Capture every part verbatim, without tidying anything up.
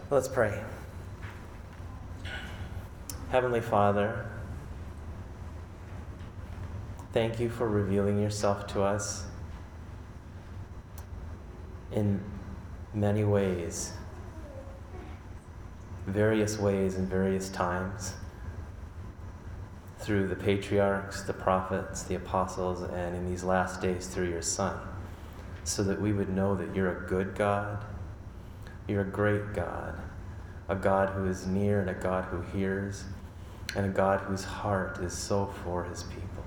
Let's pray. Heavenly Father, thank you for revealing yourself to us in many ways, various ways and various times, through the patriarchs, the prophets, the apostles, and in these last days through your Son, so that we would know that you're a good God, you're a great God, a God who is near and a God who hears, and a God whose heart is so for his people.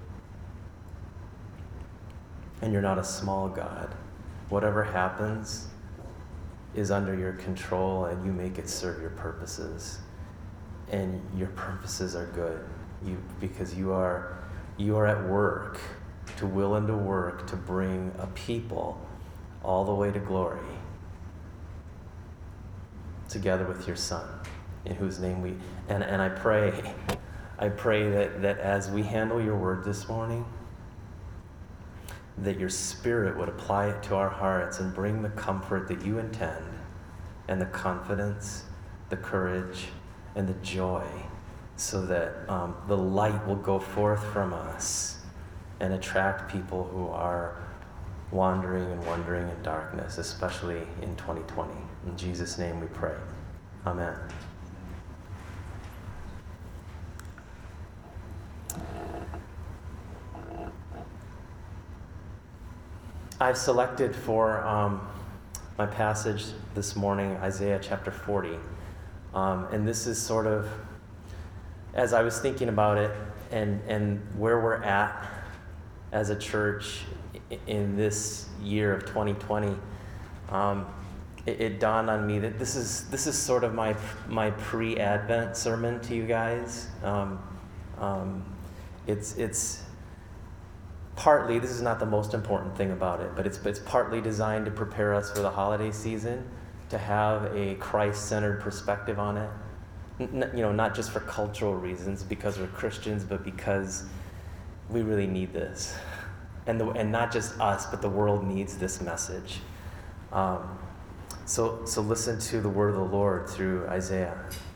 And you're not a small God. Whatever happens is under your control, and you make it serve your purposes. And your purposes are good, you, because you are, you are at work, to will and to work, to bring a people all the way to glory, together with your Son, in whose name we, and, and I pray, I pray that, that as we handle your word this morning, that your Spirit would apply it to our hearts and bring the comfort that you intend, and the confidence, the courage, and the joy, so that um, the light will go forth from us and attract people who are wandering and wandering in darkness, especially in twenty twenty. In Jesus' name we pray. Amen. I've selected for um, my passage this morning, Isaiah chapter forty. Um, and this is sort of, as I was thinking about it and, and where we're at as a church in this year of twenty twenty, um, it, it dawned on me that this is this is sort of my my pre-Advent sermon to you guys. Um, um, it's it's partly, this is not the most important thing about it, but it's it's partly designed to prepare us for the holiday season, to have a Christ-centered perspective on it. N- you know, not just for cultural reasons, because we're Christians, but because we really need this. And the, and not just us, but the world needs this message. Um, so, so listen to the word of the Lord through Isaiah.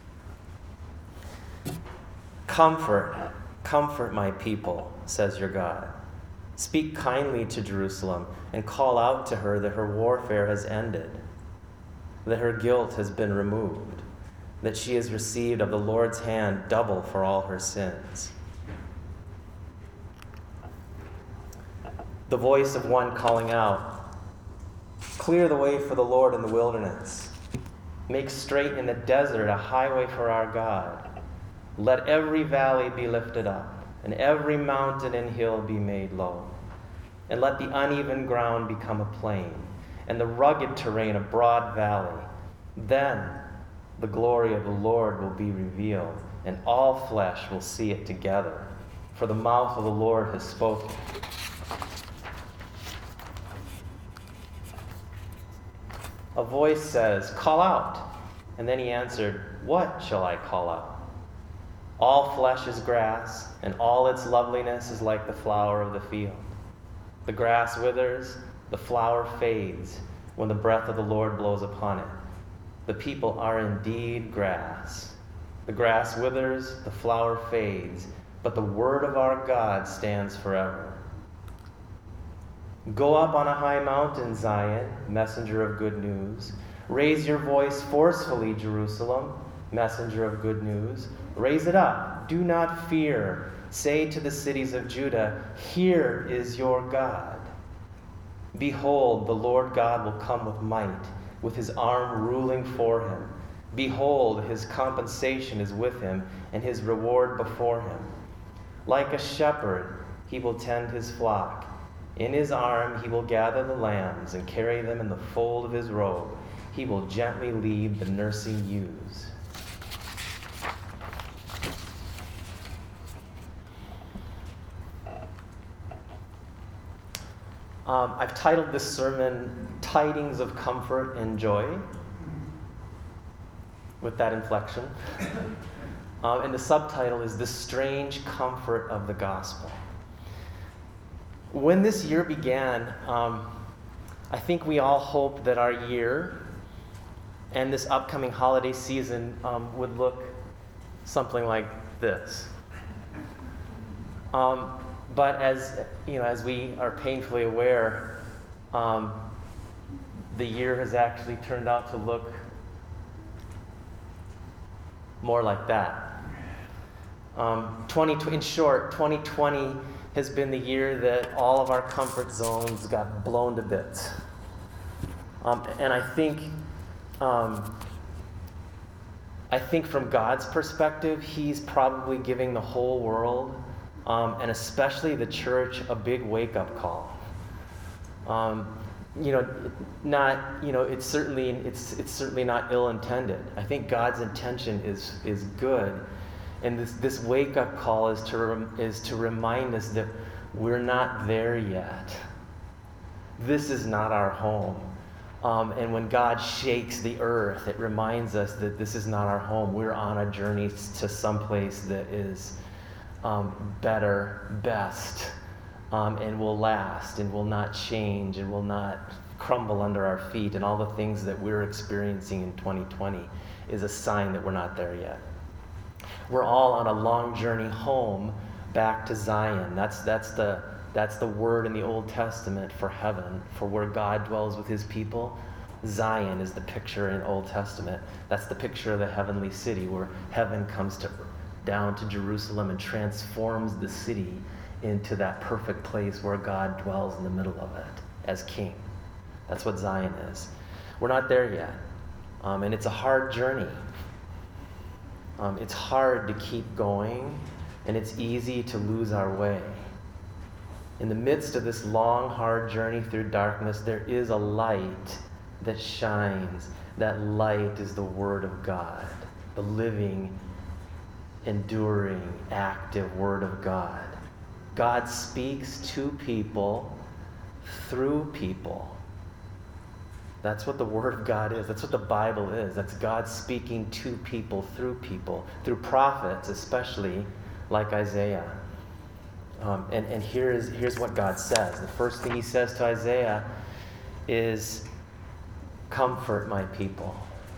Comfort, comfort my people, says your God. Speak kindly to Jerusalem and call out to her that her warfare has ended, that her guilt has been removed, that she has received of the Lord's hand double for all her sins. The voice of one calling out, clear the way for the Lord in the wilderness. Make straight in the desert a highway for our God. Let every valley be lifted up, and every mountain and hill be made low. And let the uneven ground become a plain, and the rugged terrain a broad valley. Then the glory of the Lord will be revealed, and all flesh will see it together. For the mouth of the Lord has spoken. A voice says, call out. And then he answered, what shall I call out? All flesh is grass, and all its loveliness is like the flower of the field. The grass withers, the flower fades, when the breath of the Lord blows upon it. The people are indeed grass. The grass withers, the flower fades, but the word of our God stands forever. Go up on a high mountain, Zion, messenger of good news. Raise your voice forcefully, Jerusalem, messenger of good news. Raise it up. Do not fear. Say to the cities of Judah, here is your God. Behold, the Lord God will come with might, with his arm ruling for him. Behold, his compensation is with him, and his reward before him. Like a shepherd, he will tend his flock. In his arm he will gather the lambs and carry them in the fold of his robe. He will gently lead the nursing ewes. Um, I've titled this sermon, Tidings of Comfort and Joy, with that inflection. um, and the subtitle is The Strange Comfort of the Gospel. When this year began, um, I think we all hoped that our year and this upcoming holiday season um, would look something like this. Um, but as you know, as we are painfully aware, um, the year has actually turned out to look more like that. Um, twenty in short, twenty twenty has been the year that all of our comfort zones got blown to bits. Um, and I think, um, I think from God's perspective, He's probably giving the whole world, um, and especially the church, a big wake-up call. Um, you know, not you know, it's certainly it's it's certainly not ill-intended. I think God's intention is is good. And this, this wake-up call is to rem, is to remind us that we're not there yet. This is not our home. Um, and when God shakes the earth, it reminds us that this is not our home. We're on a journey to someplace that is um, better, best, um, and will last, and will not change, and will not crumble under our feet. And all the things that we're experiencing in twenty twenty is a sign that we're not there yet. We're all on a long journey home back to Zion. That's that's the that's the word in the Old Testament for heaven, for where God dwells with His people. Zion is the picture in Old Testament. That's the picture of the heavenly city, where heaven comes to down to Jerusalem and transforms the city into that perfect place where God dwells in the middle of it as King. That's what Zion is. We're not there yet, um, and it's a hard journey. Um, it's hard to keep going, and it's easy to lose our way. In the midst of this long, hard journey through darkness, there is a light that shines. That light is the Word of God, the living, enduring, active Word of God. God speaks to people through people. That's what the Word of God is. That's what the Bible is. That's God speaking to people through people, through prophets especially, like Isaiah. Um, and and here is, here's what God says. The first thing He says to Isaiah is, "Comfort my people."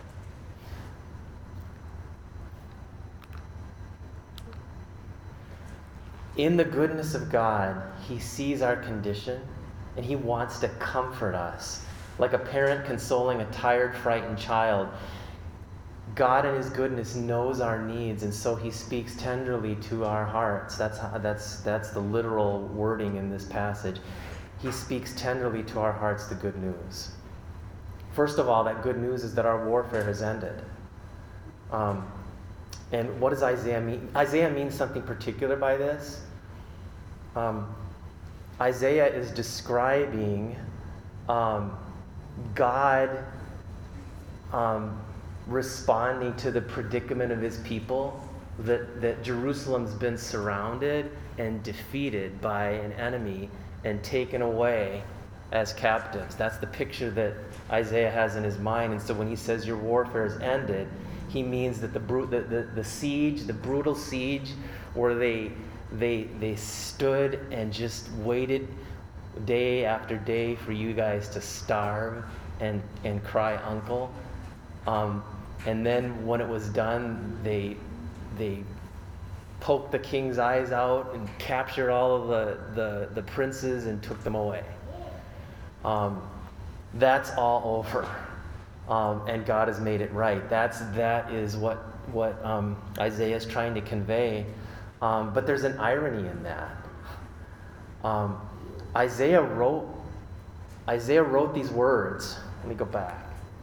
In the goodness of God, He sees our condition, and He wants to comfort us. Like a parent consoling a tired, frightened child, God in His goodness knows our needs, and so He speaks tenderly to our hearts. That's how, that's that's the literal wording in this passage. He speaks tenderly to our hearts the good news. First of all, that good news is that our warfare has ended. Um, and what does Isaiah mean? Isaiah means something particular by this. Um, Isaiah is describing um, God um, responding to the predicament of His people, that, that Jerusalem's been surrounded and defeated by an enemy and taken away as captives. That's the picture that Isaiah has in his mind. And so when he says your warfare is ended, he means that the, bru- the, the, the siege, the brutal siege, where they, they, they stood and just waited day after day for you guys to starve and, and cry uncle. Um, and then when it was done, they they poked the king's eyes out and captured all of the, the, the princes and took them away. Um, that's all over. Um, and God has made it right. That's, that is what, what um, Isaiah is trying to convey. Um, but there's an irony in that. Um, Isaiah wrote Isaiah wrote these words. Let me go back.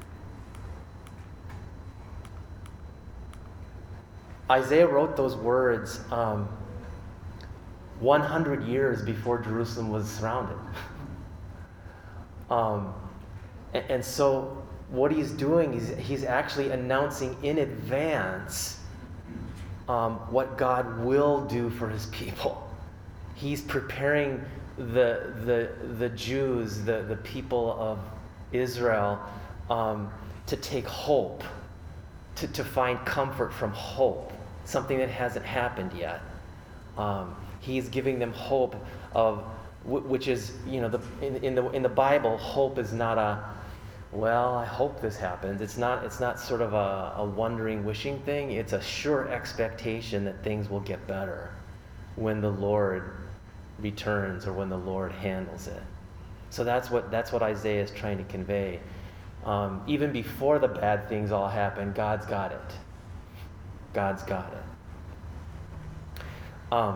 Isaiah wrote those words um, one hundred years before Jerusalem was surrounded. um, and, and so what he's doing is he's actually announcing in advance um, what God will do for His people. He's preparing the the the Jews, the, the people of Israel, um, to take hope, to, to find comfort from hope, something that hasn't happened yet. Um, he's giving them hope of, which is, you know, the in, in the in the Bible, hope is not a well, I hope this happens. It's not, it's not sort of a, a wondering, wishing thing. It's a sure expectation that things will get better when the Lord returns or when the Lord handles it. So that's what, that's what Isaiah is trying to convey. Um, even before the bad things all happen, God's got it. God's got it. Um,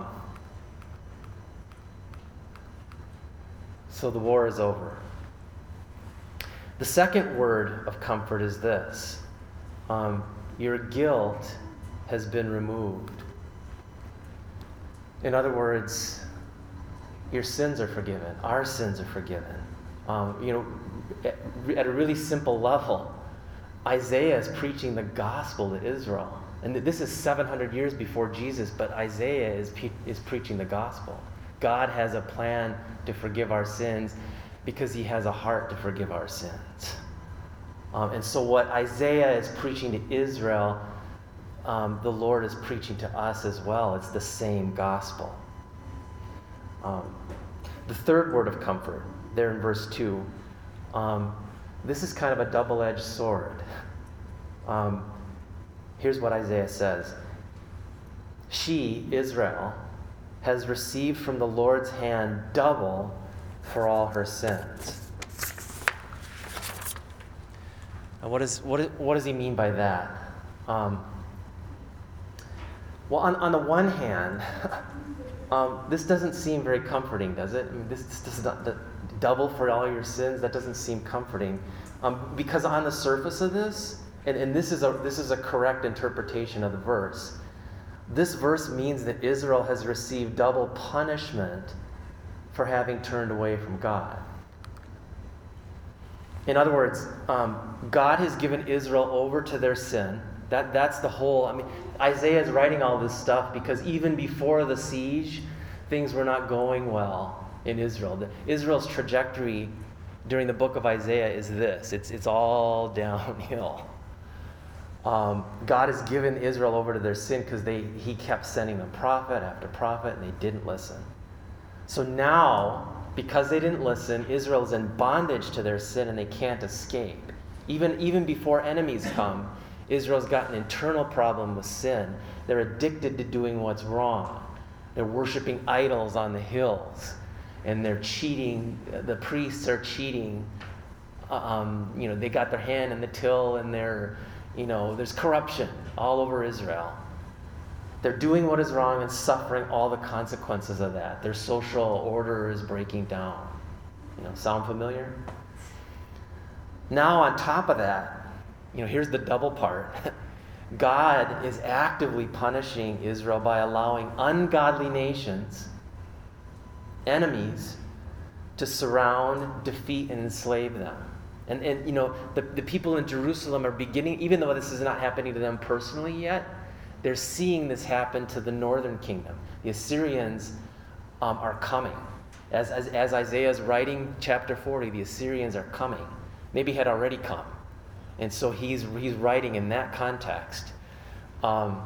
so the war is over. The second word of comfort is this. Um, your guilt has been removed. In other words, your sins are forgiven. Our sins are forgiven. Um, you know, at, at a really simple level, Isaiah is preaching the gospel to Israel. And this is seven hundred years before Jesus, but Isaiah is, is preaching the gospel. God has a plan to forgive our sins because he has a heart to forgive our sins. Um, and so what Isaiah is preaching to Israel, um, the Lord is preaching to us as well. It's the same gospel. Um, the third word of comfort, there in verse two, um, this is kind of a double-edged sword. Um, here's what Isaiah says. She, Israel, has received from the Lord's hand double for all her sins. Now what, is, what, is, what does he mean by that? Um, well, on, on the one hand, um, this doesn't seem very comforting, does it? I mean, this, this does not, the, double for all your sins, that doesn't seem comforting. Um, because on the surface of this, and, and this is a this is a correct interpretation of the verse, this verse means that Israel has received double punishment for having turned away from God. In other words, um, God has given Israel over to their sin. That, that's the whole, I mean, Isaiah is writing all this stuff because even before the siege, things were not going well in Israel. The, Israel's trajectory during the book of Isaiah is this. It's, it's all downhill. Um, God has given Israel over to their sin because they he kept sending them prophet after prophet, and they didn't listen. So now, because they didn't listen, Israel is in bondage to their sin and they can't escape. Even, even before enemies come, Israel's got an internal problem with sin. They're addicted to doing what's wrong. They're worshiping idols on the hills. And they're cheating. The priests are cheating. Um, you know, they got their hand in the till and they're, you know, there's corruption all over Israel. They're doing what is wrong and suffering all the consequences of that. Their social order is breaking down. You know, sound familiar? Now, on top of that, you know, here's the double part. God is actively punishing Israel by allowing ungodly nations, enemies, to surround, defeat, and enslave them. And, and you know, the, the people in Jerusalem are beginning, even though this is not happening to them personally yet, they're seeing this happen to the northern kingdom. The Assyrians um, are coming. As, as, as Isaiah is writing chapter forty, the Assyrians are coming. Maybe had already come. And so he's, he's writing in that context. Um,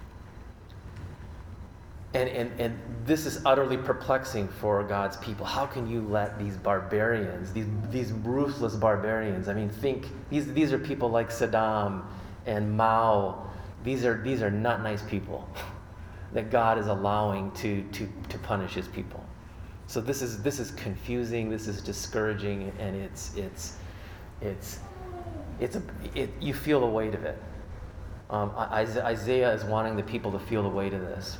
and, and, and this is utterly perplexing for God's people. How can you let these barbarians, these, these ruthless barbarians, I mean, think, these, these are people like Saddam and Mao. These are these are not nice people that God is allowing to, to, to punish his people. So this is this is confusing, this is discouraging, and it's it's it's it's a it, you feel the weight of it. Um, Isaiah is wanting the people to feel the weight of this.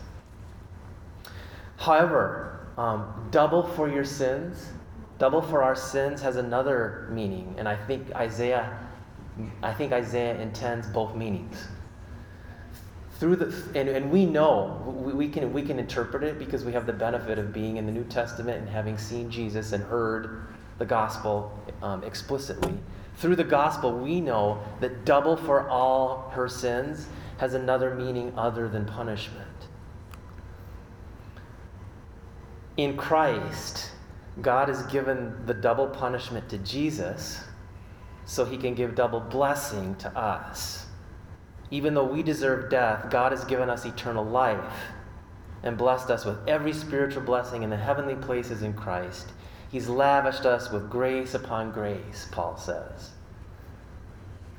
However, um, double for your sins, double for our sins has another meaning, and I think Isaiah I think Isaiah intends both meanings. Through the and, and we know we, we can we can interpret it because we have the benefit of being in the New Testament and having seen Jesus and heard the gospel um, explicitly. Through the gospel, we know that double for all her sins has another meaning other than punishment. In Christ, God has given the double punishment to Jesus so he can give double blessing to us. Even though we deserve death, God has given us eternal life and blessed us with every spiritual blessing in the heavenly places in Christ. He's lavished us with grace upon grace, Paul says.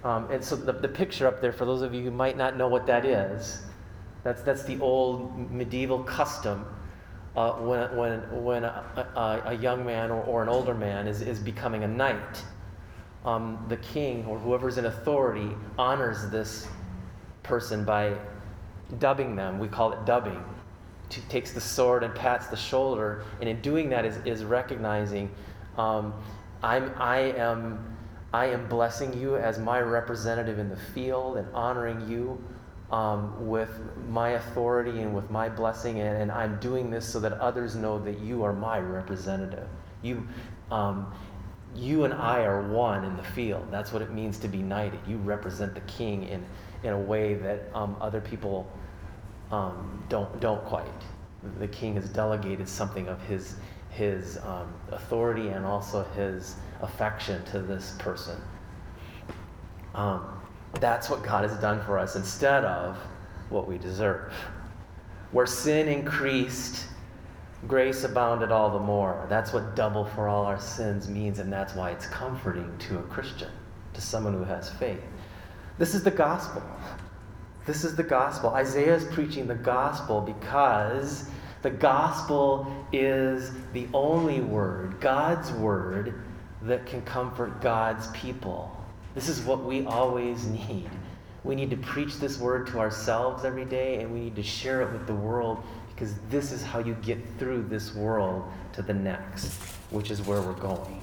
Um, and so the, the picture up there, for those of you who might not know what that is, that's, that's the old medieval custom uh, when, when, when a, a, a young man or, or an older man is, is becoming a knight. Um, the king or whoever's in authority honors this person by dubbing them. We call it dubbing. He takes the sword and pats the shoulder, and in doing that is, is recognizing um, I'm, I am I am blessing you as my representative in the field and honoring you um, with my authority and with my blessing, and, and I'm doing this so that others know that you are my representative. You, um, you and I are one in the field. That's what it means to be knighted. You represent the king in, in a way that um, other people um, don't don't quite. The king has delegated something of his his um, authority and also his affection to this person. Um, that's what God has done for us instead of what we deserve. Where sin increased, grace abounded all the more. That's what double for all our sins means, and that's why it's comforting to a Christian, to someone who has faith. This is the gospel. This is the gospel. Isaiah is preaching the gospel because the gospel is the only word, God's word, that can comfort God's people. This is what we always need. We need to preach this word to ourselves every day, and we need to share it with the world, because this is how you get through this world to the next, which is where we're going.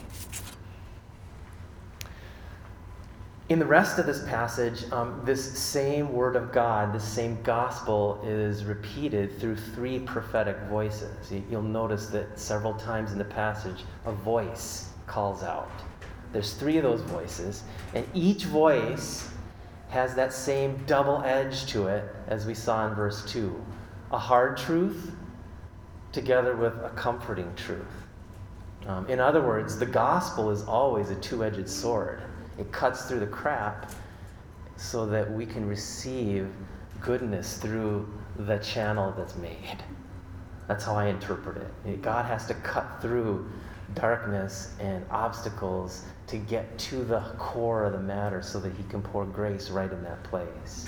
In the rest of this passage, um, this same word of God, this same gospel is repeated through three prophetic voices. You'll notice that several times in the passage, a voice calls out. There's three of those voices, and each voice has that same double edge to it, as we saw in verse two. A hard truth together with a comforting truth. Um, in other words, the gospel is always a two-edged sword. It cuts through the crap so that we can receive goodness through the channel that's made. That's how I interpret it. God has to cut through darkness and obstacles to get to the core of the matter so that he can pour grace right in that place.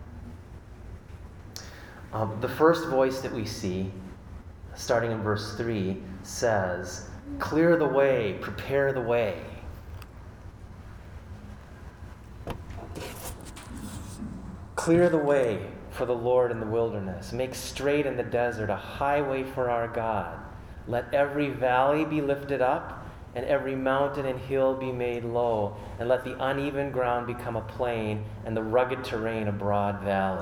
Um, the first voice that we see, starting in verse three, says, "Clear the way, prepare the way." Clear the way for the Lord in the wilderness. Make straight in the desert a highway for our God. Let every valley be lifted up, and every mountain and hill be made low, and let the uneven ground become a plain, and the rugged terrain a broad valley.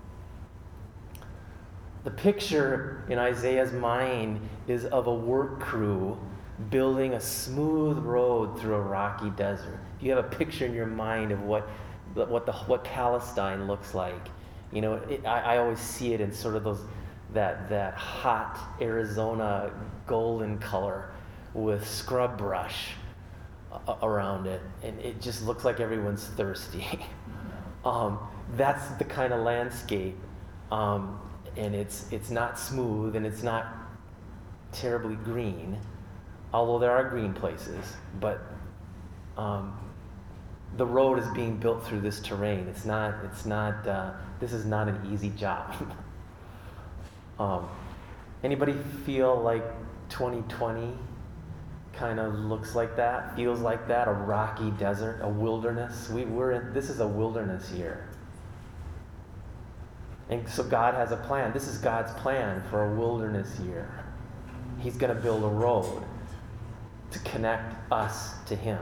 The picture in Isaiah's mind is of a work crew building a smooth road through a rocky desert. If you have a picture in your mind of what what the what Palestine looks like, you know, it, I, I always see it in sort of those that that hot Arizona golden color with scrub brush uh, around it, and it just looks like everyone's thirsty. um, that's the kind of landscape, um, and it's it's not smooth and it's not terribly green, although there are green places, but um, the road is being built through this terrain. It's not, it's not, uh, this is not an easy job. um, anybody feel like twenty twenty kind of looks like that, feels like that, a rocky desert, a wilderness? We, we're in, this is a wilderness year. And so God has a plan. This is God's plan for a wilderness year. He's going to build a road to connect us to him.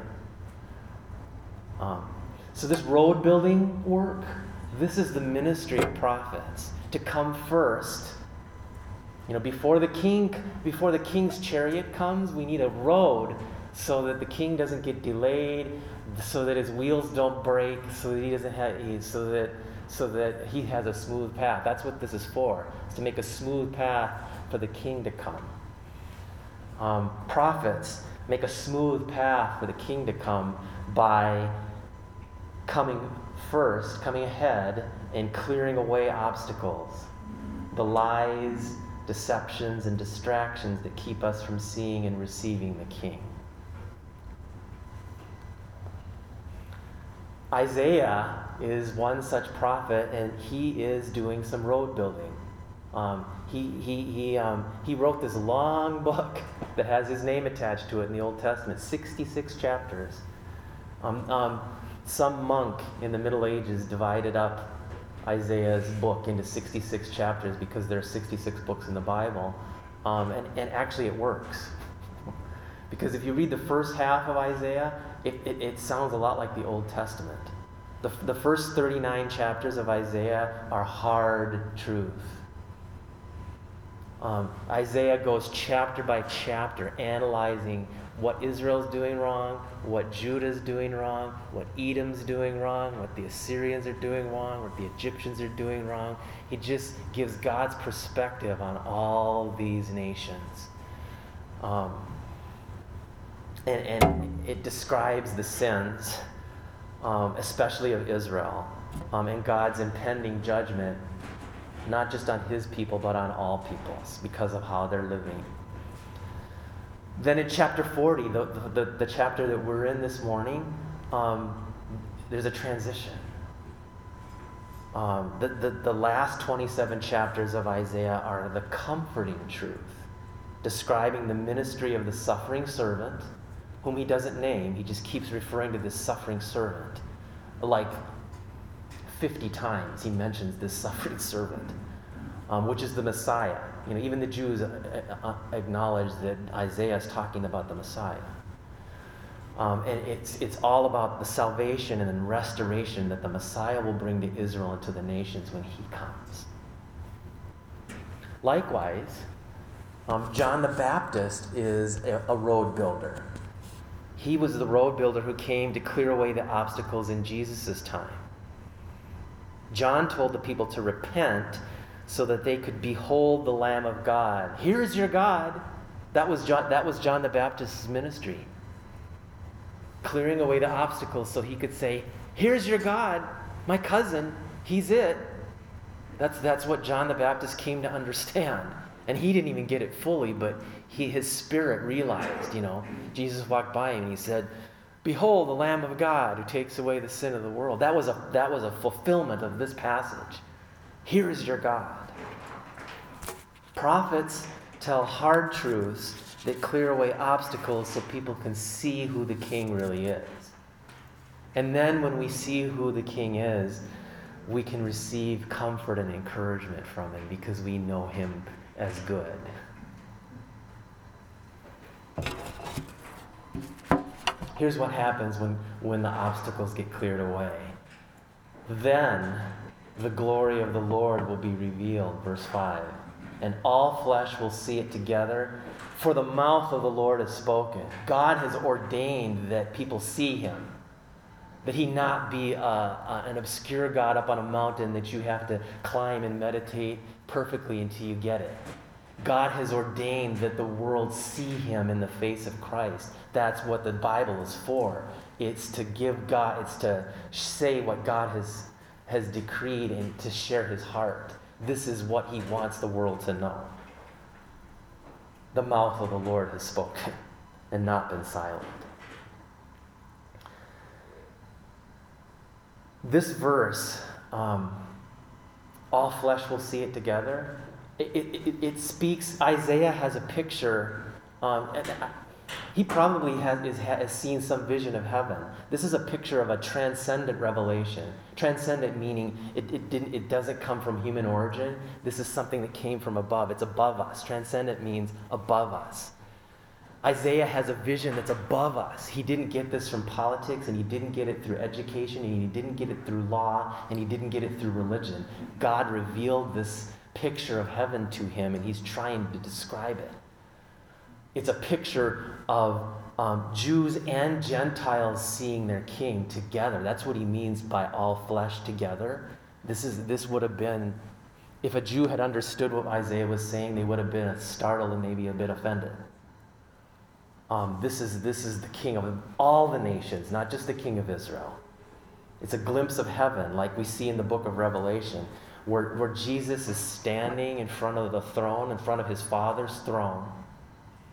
Um, so this road building work, this is the ministry of prophets, to come first. You know, before the king, before the king's chariot comes, we need a road so that the king doesn't get delayed, so that his wheels don't break, so that he doesn't have, so that so that he has a smooth path. That's what this is for. It's to make a smooth path for the king to come. Um, prophets make a smooth path for the king to come by coming first, coming ahead, and clearing away obstacles, the lies, deceptions, and distractions that keep us from seeing and receiving the King. Isaiah is one such prophet, and he is doing some road building. Um, he he he um, he wrote this long book that has his name attached to it in the Old Testament, sixty-six chapters. Um, um, some monk in the Middle Ages divided up Isaiah's book into sixty-six chapters because there are sixty-six books in the Bible, um, and and actually it works. Because if you read the first half of Isaiah, it, it, it sounds a lot like the Old Testament. The, the first thirty-nine chapters of Isaiah are hard truth. Um, Isaiah goes chapter by chapter analyzing what Israel's doing wrong, what Judah's doing wrong, what Edom's doing wrong, what the Assyrians are doing wrong, what the Egyptians are doing wrong. He just gives God's perspective on all these nations. Um, and, and it describes the sins, um, especially of Israel, um, and God's impending judgment, not just on his people, but on all peoples because of how they're living. Then in chapter forty, the, the, the chapter that we're in this morning, um, there's a transition. Um, the, the, the last twenty-seven chapters of Isaiah are the comforting truth, describing the ministry of the suffering servant, whom he doesn't name. He just keeps referring to this suffering servant. Like fifty times he mentions this suffering servant, um, which is the Messiah. You know, even the Jews acknowledge that Isaiah is talking about the Messiah. Um, and it's, it's all about the salvation and then restoration that the Messiah will bring to Israel and to the nations when he comes. Likewise, um, John the Baptist is a, a road builder. He was the road builder who came to clear away the obstacles in Jesus' time. John told the people to repent so that they could behold the Lamb of God. Here is your God. That was John, that was John the Baptist's ministry. Clearing away the obstacles so he could say, here's your God, my cousin, he's it. That's, that's what John the Baptist came to understand. And he didn't even get it fully, but he, his spirit realized, you know. Jesus walked by him and he said, behold the Lamb of God who takes away the sin of the world. That was a, that was a fulfillment of this passage. Here is your God. Prophets tell hard truths that clear away obstacles so people can see who the King really is. And then when we see who the King is, we can receive comfort and encouragement from him because we know him as good. Here's what happens when, when the obstacles get cleared away. Then the glory of the Lord will be revealed, verse five. And all flesh will see it together, for the mouth of the Lord has spoken. God has ordained that people see him, that he not be a, a, an obscure God up on a mountain that you have to climb and meditate perfectly until you get it. God has ordained that the world see him in the face of Christ. That's what the Bible is for. It's to give God, it's to say what God has, has decreed and to share his heart. This is what he wants the world to know. The mouth of the Lord has spoken and not been silent. This verse, um, all flesh will see it together. It, it, it speaks, Isaiah has a picture. Um, and he probably has, is, has seen some vision of heaven. This is a picture of a transcendent revelation. Transcendent meaning it, it, didn't, it doesn't come from human origin. This is something that came from above. It's above us. Transcendent means above us. Isaiah has a vision that's above us. He didn't get this from politics, and he didn't get it through education, and he didn't get it through law, and he didn't get it through religion. God revealed this picture of heaven to him, and he's trying to describe it. It's a picture of um, Jews and Gentiles seeing their king together. That's what he means by all flesh together. This is this would have been, if a Jew had understood what Isaiah was saying, they would have been startled and maybe a bit offended. Um, this is this is the king of all the nations, not just the king of Israel. It's a glimpse of heaven, like we see in the book of Revelation, where, where Jesus is standing in front of the throne, in front of his Father's throne.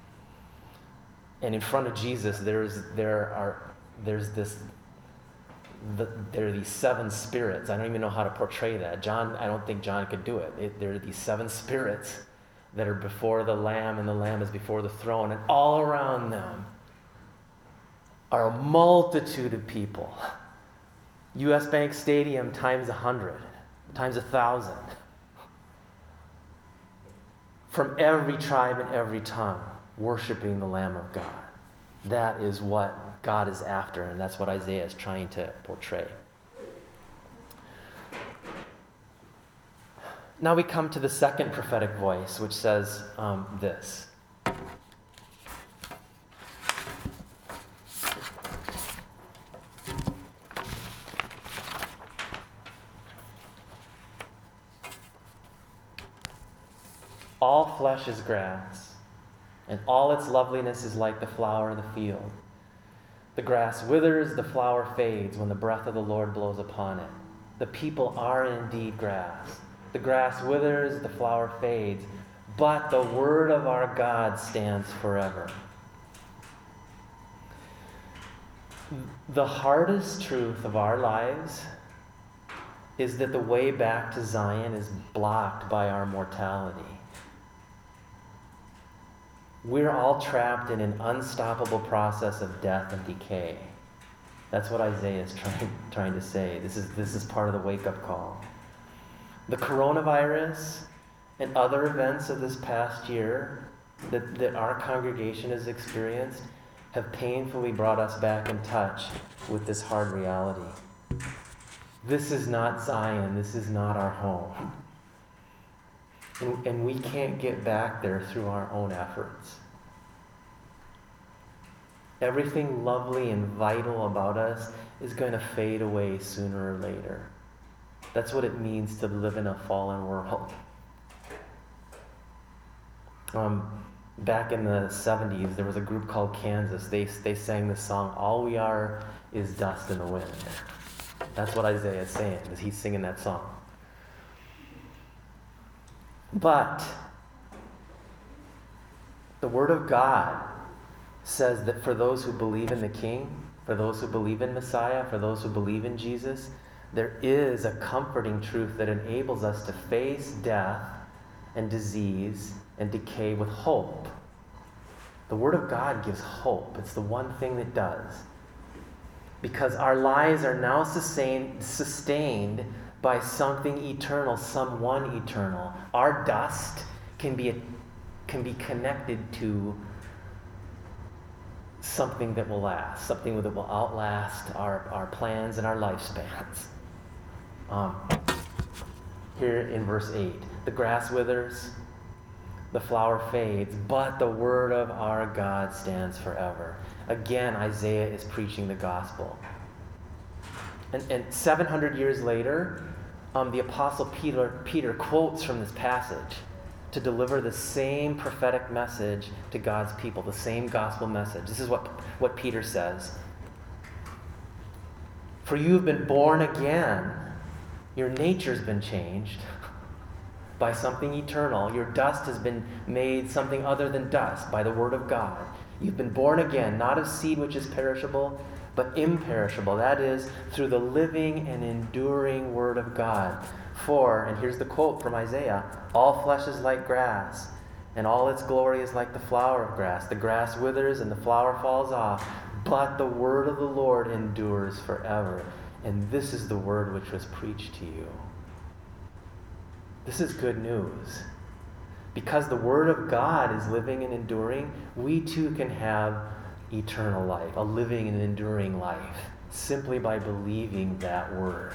And in front of Jesus, there's there are there's this the, there are these seven spirits. I don't even know how to portray that. John, I don't think John could do it. it. There are these seven spirits that are before the Lamb, and the Lamb is before the throne, and all around them are a multitude of people. U S Bank Stadium times a hundred, times a thousand. From every tribe and every tongue, worshiping the Lamb of God. That is what God is after, and that's what Isaiah is trying to portray. Now we come to the second prophetic voice, which says um, this. All flesh is grass, and all its loveliness is like the flower of the field. The grass withers, the flower fades when the breath of the Lord blows upon it. The people are indeed grass. The grass withers, the flower fades, but the word of our God stands forever. The hardest truth of our lives is that the way back to Zion is blocked by our mortality. We're all trapped in an unstoppable process of death and decay. That's what Isaiah is trying, trying to say. This is, this is part of the wake-up call. The coronavirus and other events of this past year that, that our congregation has experienced have painfully brought us back in touch with this hard reality. This is not Zion. This is not our home. And, and we can't get back there through our own efforts. Everything lovely and vital about us is going to fade away sooner or later. That's what it means to live in a fallen world. Um, back in the seventies, there was a group called Kansas. They, they sang the song, "All We Are Is Dust in the Wind." That's what Isaiah is saying, is he's singing that song. But the Word of God says that for those who believe in the King, for those who believe in Messiah, for those who believe in Jesus, there is a comforting truth that enables us to face death and disease and decay with hope. The Word of God gives hope. It's the one thing that does. Because our lives are now sustained, sustained by something eternal, someone eternal. Our dust can be, can be connected to something that will last, something that will outlast our, our plans and our lifespans. Um, here in verse eight, the grass withers, the flower fades, but the word of our God stands forever. Again, Isaiah is preaching the gospel. And, and seven hundred years later, um, the Apostle Peter, Peter quotes from this passage to deliver the same prophetic message to God's people, the same gospel message. This is what, what Peter says. "For you have been born again. Your nature's been changed by something eternal. Your dust has been made something other than dust by the word of God. You've been born again, not of seed which is perishable, but imperishable. That is, through the living and enduring word of God. For," and here's the quote from Isaiah, "all flesh is like grass, and all its glory is like the flower of grass. The grass withers and the flower falls off, but the word of the Lord endures forever. And this is the word which was preached to you." This is good news. Because the word of God is living and enduring, we too can have eternal life, a living and enduring life, simply by believing that word.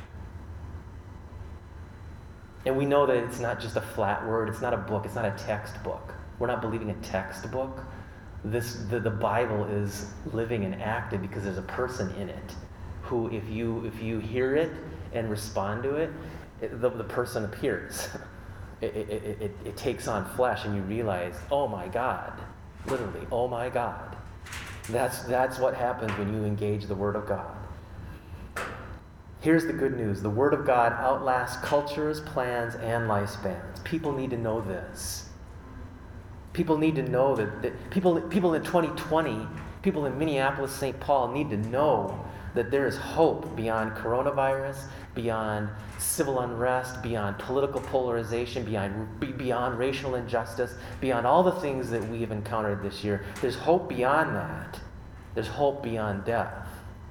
And we know that it's not just a flat word, it's not a book, it's not a textbook. We're not believing a textbook. This the, the Bible is living and active because there's a person in it who, if you if you hear it and respond to it, it the, the person appears. It, it, it, it takes on flesh, and you realize, oh my God, literally, oh my God. That's, that's what happens when you engage the Word of God. Here's the good news. The Word of God outlasts cultures, plans, and lifespans. People need to know this. People need to know that, that people, people in twenty twenty, people in Minneapolis, Saint Paul need to know that there is hope beyond coronavirus, beyond civil unrest, beyond political polarization, beyond, beyond racial injustice, beyond all the things that we have encountered this year. There's hope beyond that. There's hope beyond death.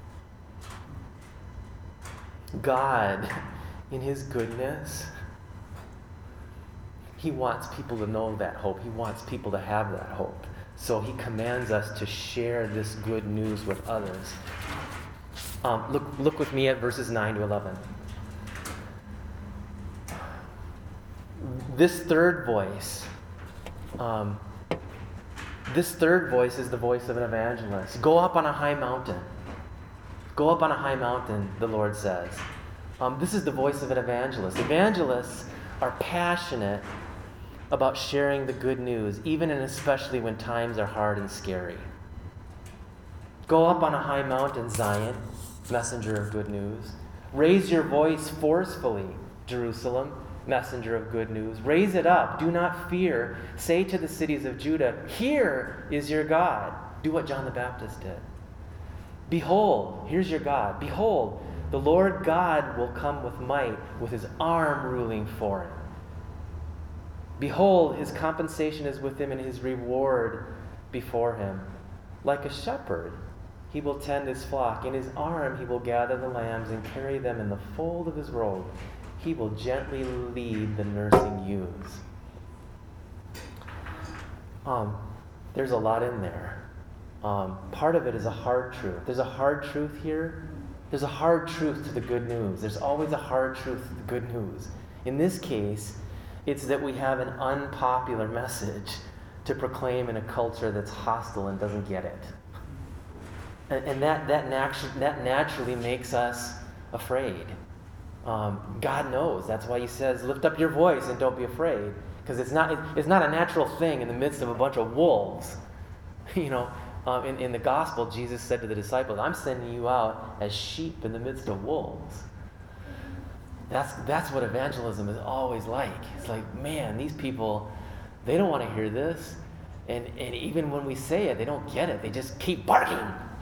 God, in his goodness, he wants people to know that hope. He wants people to have that hope. So he commands us to share this good news with others. Um, look, look with me at verses nine to eleven. This third voice, um, this third voice is the voice of an evangelist. Go up on a high mountain. Go up on a high mountain, the Lord says. Um, this is the voice of an evangelist. Evangelists are passionate about sharing the good news, even and especially when times are hard and scary. Go up on a high mountain, Zion, messenger of good news. Raise your voice forcefully, Jerusalem, messenger of good news. Raise it up. Do not fear. Say to the cities of Judah, here is your God. Do what John the Baptist did. Behold, here's your God. Behold, the Lord God will come with might, with his arm ruling for him. Behold, his compensation is with him and his reward before him. Like a shepherd, he will tend his flock. In his arm he will gather the lambs and carry them in the fold of his robe. He will gently lead the nursing ewes. Um, there's a lot in there. Um, part of it is a hard truth. There's a hard truth here. There's a hard truth to the good news. There's always a hard truth to the good news. In this case, it's that we have an unpopular message to proclaim in a culture that's hostile and doesn't get it. And, and that, that, natu- that naturally makes us afraid. Um, God knows. That's why he says, lift up your voice and don't be afraid. Because it's not, it, it's not a natural thing in the midst of a bunch of wolves. You know, um, in, in the gospel, Jesus said to the disciples, I'm sending you out as sheep in the midst of wolves. That's that's what evangelism is always like. It's like, man, these people, they don't want to hear this. And, and even when we say it, they don't get it. They just keep barking.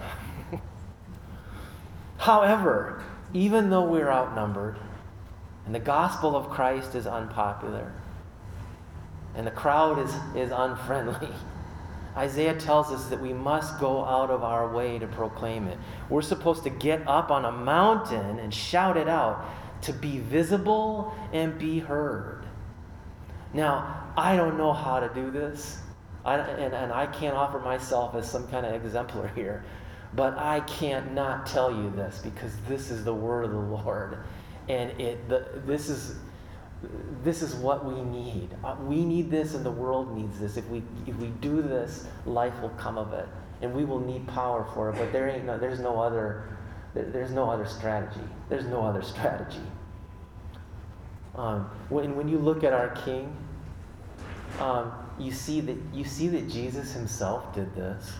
However, even though we're outnumbered, and the gospel of Christ is unpopular, and the crowd is, is unfriendly, Isaiah tells us that we must go out of our way to proclaim it. We're supposed to get up on a mountain and shout it out, to be visible and be heard. Now, I don't know how to do this, I, and, and I can't offer myself as some kind of exemplar here, but I can't not tell you this, because this is the word of the Lord, and it the, this is this is what we need. Uh, we need this, and the world needs this. If we if we do this, life will come of it, and we will need power for it. But there ain't no, there's no other. There's no other strategy. There's no other strategy. Um, when when you look at our King, um, you see that you see that Jesus himself did this.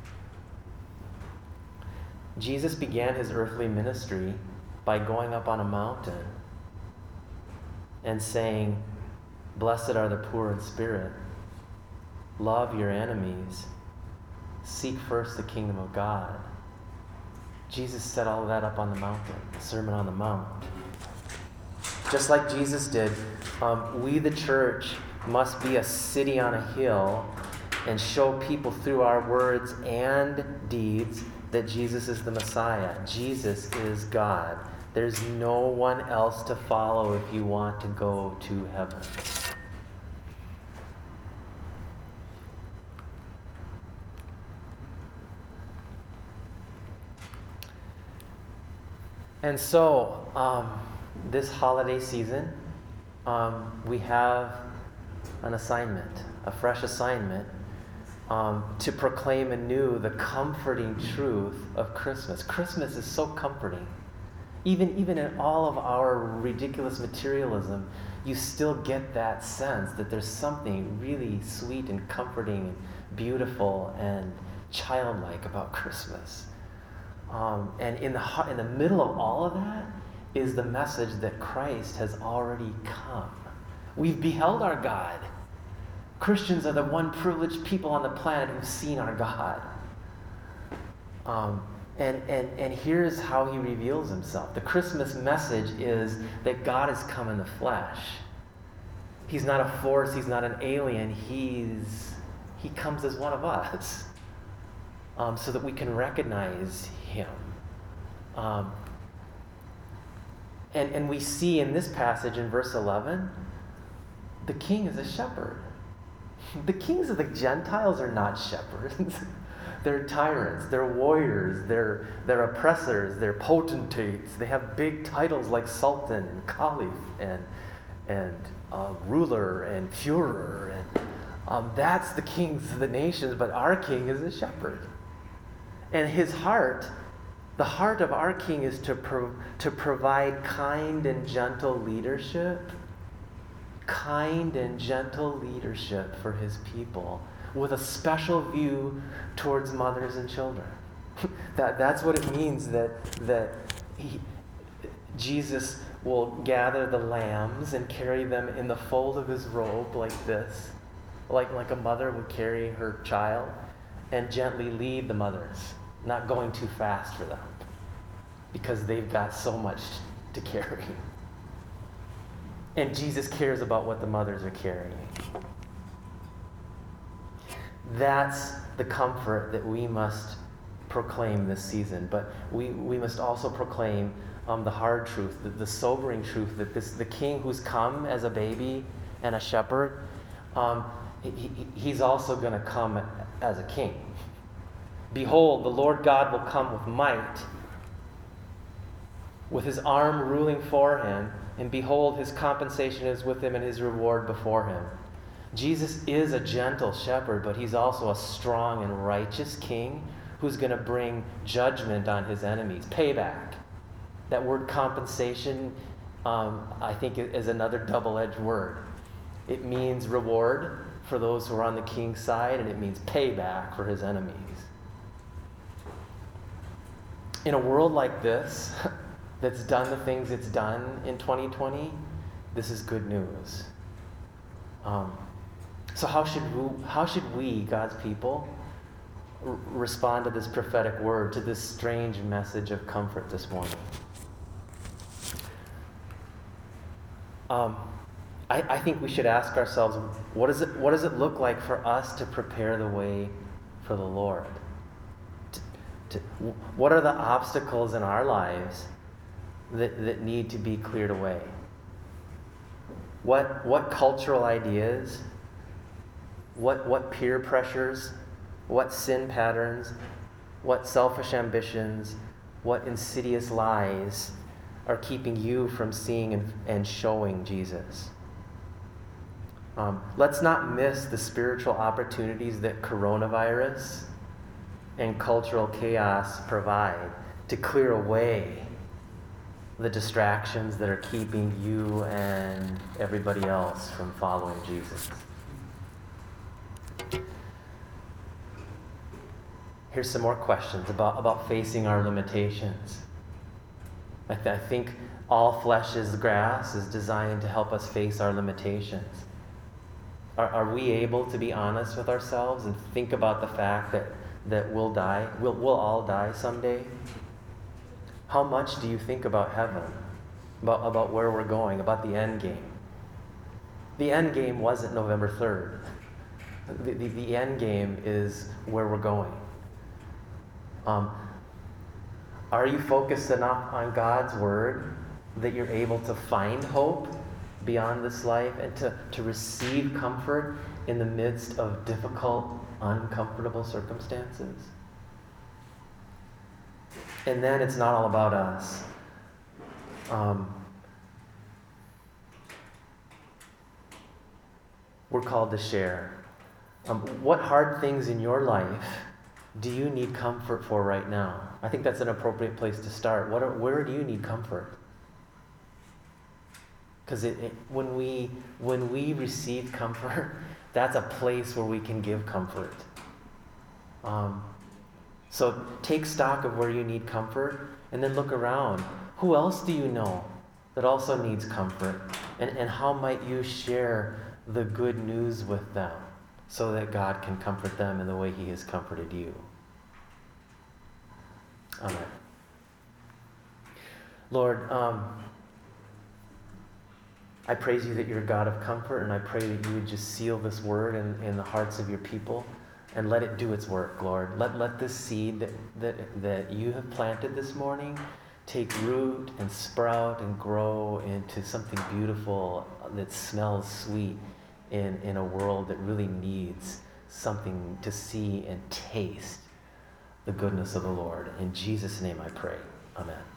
Jesus began his earthly ministry by going up on a mountain and saying, "Blessed are the poor in spirit. Love your enemies. Seek first the kingdom of God." Jesus set all of that up on the mountain, the Sermon on the Mount. Just like Jesus did, um, we, the church, must be a city on a hill and show people through our words and deeds that Jesus is the Messiah. Jesus is God. There's no one else to follow if you want to go to heaven. And so, um, this holiday season, um, we have an assignment, a fresh assignment, um, to proclaim anew the comforting truth of Christmas. Christmas is so comforting. Even, even in all of our ridiculous materialism, you still get that sense that there's something really sweet and comforting and beautiful and childlike about Christmas. Um, and in the in the middle of all of that is the message that Christ has already come. We've beheld our God. Christians are the one privileged people on the planet who've seen our God. Um, And, and, and here's how he reveals himself. The Christmas message is that God has come in the flesh. He's not a force. He's not an alien. He's, he comes as one of us um, so that we can recognize him. Um, and, and we see in this passage in verse eleven, the king is a shepherd. The kings of the Gentiles are not shepherds. They're tyrants, they're warriors, they're, they're oppressors, they're potentates. They have big titles like Sultan and Caliph and, and uh, ruler and Führer. And, um, that's the kings of the nations, but our king is a shepherd. And his heart, the heart of our king is to, pro- to provide kind and gentle leadership, kind and gentle leadership for his people, with a special view towards mothers and children. that, that's what it means that, that he, Jesus will gather the lambs and carry them in the fold of his robe like this, like, like a mother would carry her child, and gently lead the mothers, not going too fast for them, because they've got so much to carry. And Jesus cares about what the mothers are carrying. That's the comfort that we must proclaim this season. But we, we must also proclaim um, the hard truth, the, the sobering truth that this the king who's come as a baby and a shepherd, um, he, he, he's also going to come as a king. Behold, the Lord God will come with might, with his arm ruling for him, and behold, his compensation is with him and his reward before him. Jesus is a gentle shepherd, but he's also a strong and righteous king who's going to bring judgment on his enemies, payback. That word compensation, um, I think, is another double-edged word. It means reward for those who are on the king's side, and it means payback for his enemies. In a world like this, that's done the things it's done in twenty twenty, this is good news. Um, so how should we, how should we, God's people, r- respond to this prophetic word, to this strange message of comfort this morning? Um, I, I think we should ask ourselves, what does it what does it look like for us to prepare the way for the Lord? To, to, what are the obstacles in our lives that, that need to be cleared away? What what cultural ideas, what what peer pressures, what sin patterns, what selfish ambitions, what insidious lies are keeping you from seeing and, and showing Jesus? Um, let's not miss the spiritual opportunities that coronavirus and cultural chaos provide to clear away the distractions that are keeping you and everybody else from following Jesus. Here's some more questions about, about facing our limitations. I, th- I think all flesh is grass is designed to help us face our limitations. Are, are we able to be honest with ourselves and think about the fact that, that we'll die? We'll, we'll all die someday? How much do you think about heaven? About, about where we're going? About the end game? The end game wasn't November third. The, the, the end game is where we're going. Um, are you focused enough on God's word that you're able to find hope beyond this life and to, to receive comfort in the midst of difficult, uncomfortable circumstances? And then it's not all about us. Um, we're called to share. Um, what hard things in your life do you need comfort for right now? I think that's an appropriate place to start. What are, where do you need comfort? Because it, it, when we when we receive comfort, that's a place where we can give comfort. Um, so take stock of where you need comfort, and then look around. Who else do you know that also needs comfort? And, and how might you share the good news with them so that God can comfort them in the way he has comforted you? Amen. Lord, um, I praise you that you're a God of comfort, and I pray that you would just seal this word in, in the hearts of your people and let it do its work, Lord. Let, let this seed that, that, that you have planted this morning take root and sprout and grow into something beautiful that smells sweet in, in a world that really needs something to see and taste the goodness of the Lord. In Jesus' name I pray. Amen.